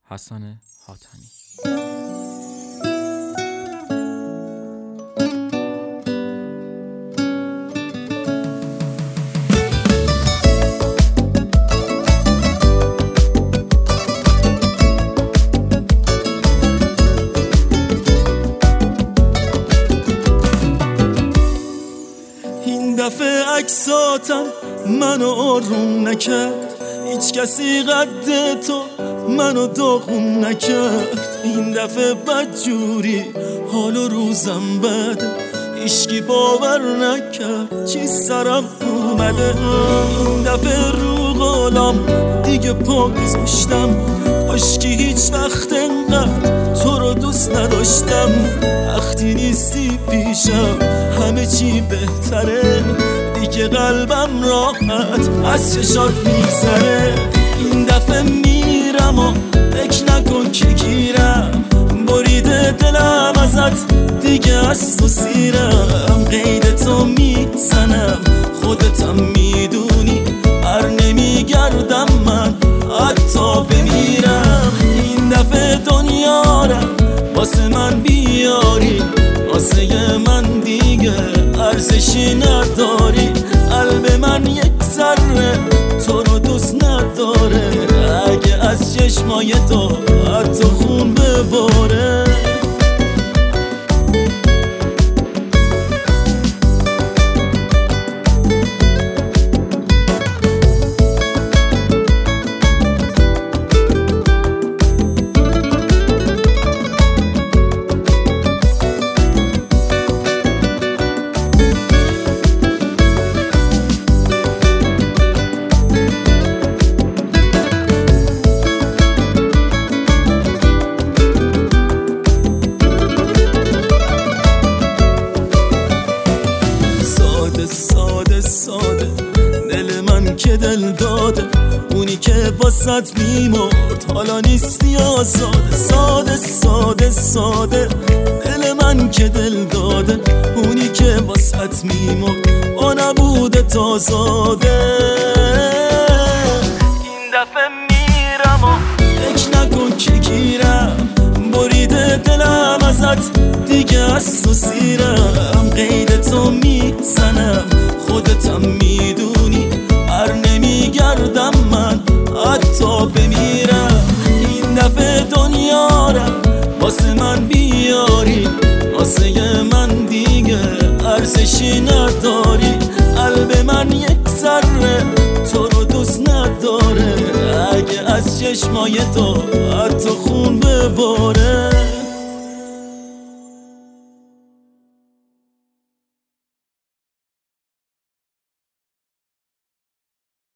حسن حاتمی. این دفعه عکساتم منو آروم نکرد، هیچ کسی قد تو منو داغون نکرد. این دفعه بدجوری حال و روزم بده، هیچکی باور نکرد چی سرم اومده. این دفعه رو قولم دیگه پا گذاشتم، کاشکی هیچ وقت انقدر تو رو دوست نداشتم. وقتی نیستی پیشم همه چی بهتره، دیگه قلبم راحت از چشات میگذره. این دفعه میرم و فکر نکن که گیرم، بریده دلم ازت دیگه از تو سیرم. قید تو میزنم خودتم میدونی، بر نمیگردم من حتی بمیرم. این دفعه دنیا رو واسه من بیاری، واسه من دیگه ارزشی نداری. قلب من یک ذره تو رو دوست نداره، اگه از چشمای تو حتی خون بباره. ساده دل من که دل داده، اونی که واسط میمرد حالا نیستی آزاده. ساده دل من که دل داده، اونی که واسط میمرد با نبوده تازاده. این دفعه میرم و فکر نکن که گیرم، بریده دلم ازت دیگه از تو سیرم. قید تو میزنم خودتم میدونی، بر نمیگردم من حتی بمیرم. این دفعه دنیا رو واسه من بیاری، واسه من دیگه ارزشی نداری. قلب من یک ذره تو رو دوست نداره، اگه از چشمای تو حتی خون بباره.